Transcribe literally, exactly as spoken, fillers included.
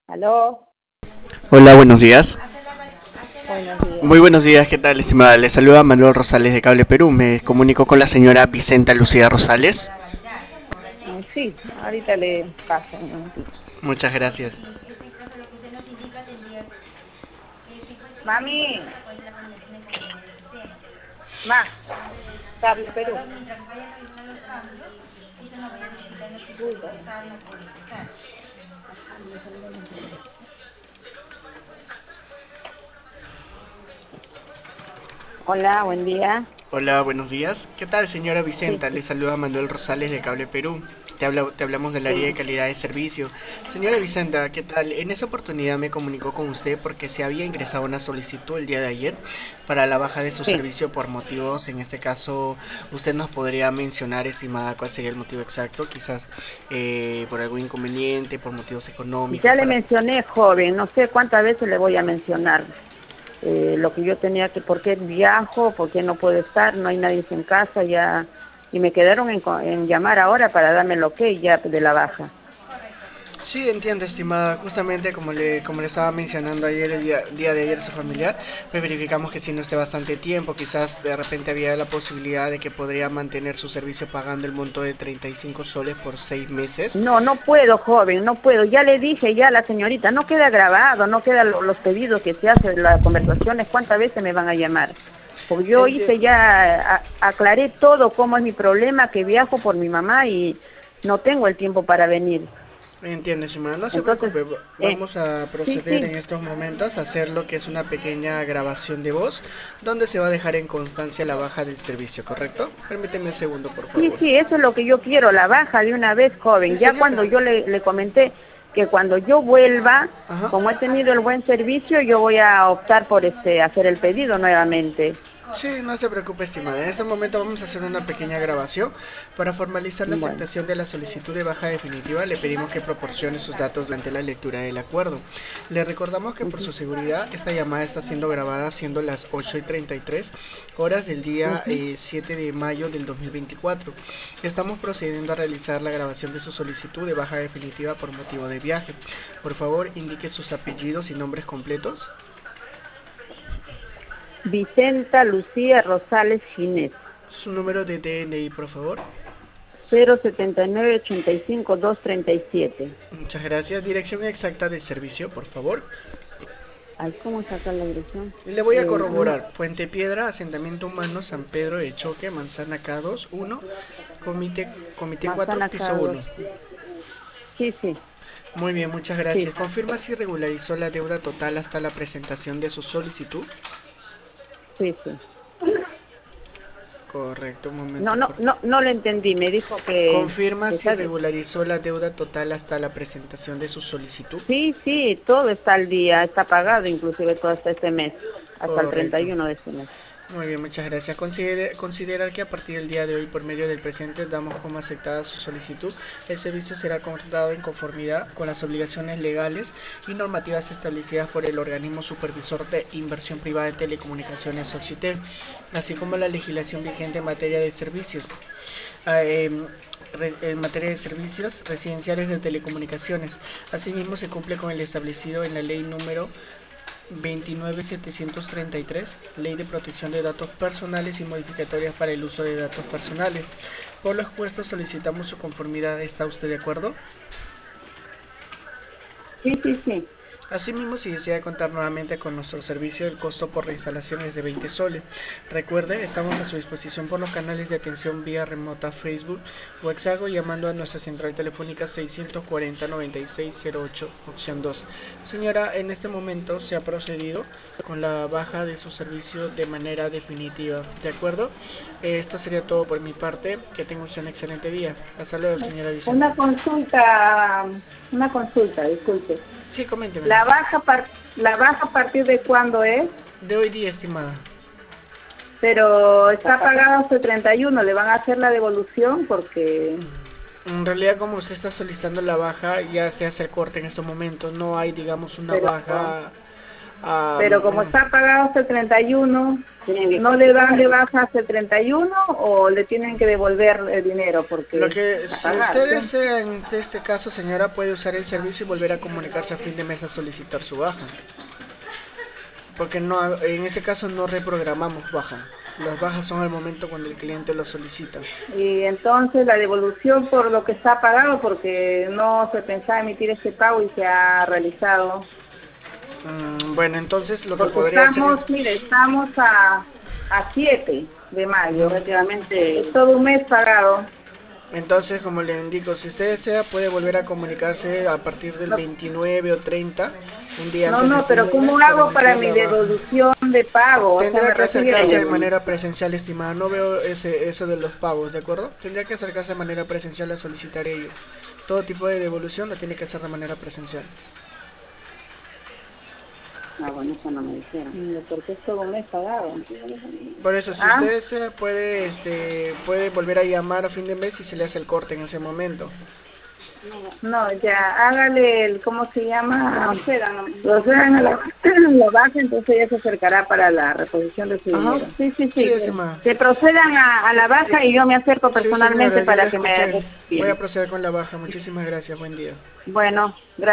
Aló, Hola, buenos días. buenos días. Muy buenos días, ¿qué tal, estimada? Le saluda Manuel Rosales de Cable Perú. Me comunico con la señora Vicenta Lucía Rosales. Mm, Sí, ahorita le paso un momentito. Muchas gracias. Mami, ma, cable Perú. Uy, bueno. Hola, buen día. Hola, buenos días. ¿Qué tal, señora Sí, Vicenta? sí, Le saluda Manuel Rosales de Cable Perú. Te, habla- te hablamos del área de sí. calidad de servicio. Señora Vicenta, ¿qué tal? En esa oportunidad me comunicó con usted porque se había ingresado una solicitud el día de ayer para la baja de su Sí. servicio por motivos, en este caso, usted nos podría mencionar, estimada, cuál sería el motivo exacto, quizás eh, por algún inconveniente, por motivos económicos, Ya le para... mencioné, joven, no sé cuántas veces le voy a mencionar eh, lo que yo tenía que, por qué viajo, por qué no puedo estar, no hay nadie en casa ya, y me quedaron en, co- en llamar ahora para darme el ok ya de la baja. Sí, entiendo, estimada. Justamente como le, como le estaba mencionando ayer, el día, día de ayer a su familiar, pues verificamos que si no esté bastante tiempo, quizás de repente había la posibilidad de que podría mantener su servicio pagando el monto de treinta y cinco soles por seis meses. No, no puedo, joven, no puedo. Ya le dije ya a la señorita, no queda grabado, no quedan lo- los pedidos que se hacen, las conversaciones, cuántas veces me van a llamar. Porque yo Enti- hice ya, a- aclaré todo cómo es mi problema, que viajo por mi mamá y no tengo el tiempo para venir. Entiendo, estimada. No se Entonces, preocupe. va- eh, Vamos a sí, proceder sí, en estos momentos a hacer lo que es una pequeña grabación de voz, donde se va a dejar en constancia la baja del servicio, ¿correcto? Permíteme un segundo, por sí, favor. sí, eso es lo que yo quiero, la baja de una vez, Sí, joven. Ya cuando señora. yo le, le comenté que cuando yo vuelva, Ajá. como he tenido el buen servicio, yo voy a optar por este hacer el pedido nuevamente. Sí, no se preocupe, estimada. En este momento vamos a hacer una pequeña grabación. Para formalizar la Bueno. aceptación de la solicitud de baja definitiva, le pedimos que proporcione sus datos durante la lectura del acuerdo. Le recordamos que por Ujú, su seguridad, esta llamada está siendo grabada siendo las ocho y treinta y tres horas del día ujú. eh, siete de mayo del dos mil veinticuatro. Estamos procediendo a realizar la grabación de su solicitud de baja definitiva por motivo de viaje. Por favor, indique sus apellidos y nombres completos. Vicenta Lucía Rosales Ginés, Su número de D N I, por favor. cero setenta y nueve ochenta y cinco dos treinta y siete. Muchas gracias. Dirección exacta del servicio, por favor. Ay, ¿cómo sacar la dirección? Le voy a Eh, no, corroborar. Puente Piedra, Asentamiento Humano, San Pedro de Choque, Manzana K dos, uno, Comité, Comité cuatro, Manzana piso Carlos. uno. Sí, sí, Muy bien, muchas sí, gracias. Confirma si regularizó la deuda total hasta la presentación de su solicitud. sí, sí. Correcto, un No, momento, no, por favor. no, no le entendí. Me dijo que, Confirma que si está... regularizó la deuda total hasta la presentación de su solicitud. Sí, sí, todo está al día, está pagado inclusive todo hasta este mes, hasta el treinta Correcto. y uno de este mes. Muy bien, muchas gracias. Considere, considerar que a partir del día de hoy, por medio del presente, damos como aceptada su solicitud. El servicio será contratado en conformidad con las obligaciones legales y normativas establecidas por el organismo supervisor de inversión privada en telecomunicaciones Oxitel, así como la legislación vigente en materia de servicios. Ah, em, re- en materia de servicios residenciales de telecomunicaciones. Asimismo, se cumple con el establecido en la ley número veintinueve mil setecientos treinta y tres, Ley de Protección de Datos Personales y Modificatorias para el Uso de Datos Personales. Por lo expuesto, solicitamos su conformidad. ¿Está usted de acuerdo? Sí, sí, sí. Asimismo, si desea contar nuevamente con nuestro servicio, el costo por reinstalación es de veinte soles. Recuerde, estamos a su disposición por los canales de atención vía remota Facebook o Exago llamando a nuestra central telefónica seiscientos cuarenta noventa y seis cero ocho, opción dos. Señora, en este momento se ha procedido con la baja de su servicio de manera definitiva. ¿De acuerdo? Eh, Esto sería todo por mi parte. Que tenga usted un excelente día. Hasta luego, señora Vicenta. Una consulta, una consulta, disculpe. Sí, coménteme. La baja, par- la baja a partir de cuándo es, De hoy día, estimada. pero está pagado hasta el treinta y uno, le van a hacer la devolución porque, En realidad, como usted está solicitando la baja, ya se hace el corte en estos momentos. No hay, digamos, una pero, baja. ah, pero como mm, está pagado hasta el treinta y uno, ¿No le dan de baja hasta el treinta y uno o le tienen que devolver el dinero? Porque Lo que, si pagar, usted ¿sí? desea, en este caso, señora, puede usar el servicio y volver a comunicarse a fin de mes a solicitar su baja. Porque no, en ese caso no reprogramamos baja. Las bajas son al momento cuando el cliente lo solicita. Y entonces la devolución por lo que está pagado, porque no se pensaba emitir este pago y se ha realizado. Mm, bueno, entonces lo que Porque podría hacer estamos, es... mire, estamos a, a siete de mayo, Ujú. prácticamente todo un mes pagado. Entonces, como le indico, si usted desea, puede volver a comunicarse a partir del No, veintinueve o treinta, un día no, antes de no, fin pero de ¿cómo mes, para hago para emitir mi la baja. devolución de pago? O sea, Tendrá me que acercarse de refiero... manera presencial, estimada. No veo ese, eso de los pagos, ¿de acuerdo? Tendría que acercarse de manera presencial a solicitar ello. Todo tipo de devolución lo tiene que hacer de manera presencial. Ah, bueno, eso no me dijeron. Mm, porque es todo un mes pagado. Por eso, si ¿Ah? usted desea, puede, este, puede volver a llamar a fin de mes y se le hace el corte en ese momento. No, ya, hágale el, ¿cómo se llama? Procedan, procedan a la, lo baja, entonces ya se acercará para la reposición de su Ajá. dinero. Sí, sí, Sí, sí, que, estimada. que procedan a, a la baja y yo me acerco Sí, personalmente señora, yo la para que me escuché. Voy a reciban. proceder con la baja. Muchísimas gracias. Buen día. Bueno, gracias.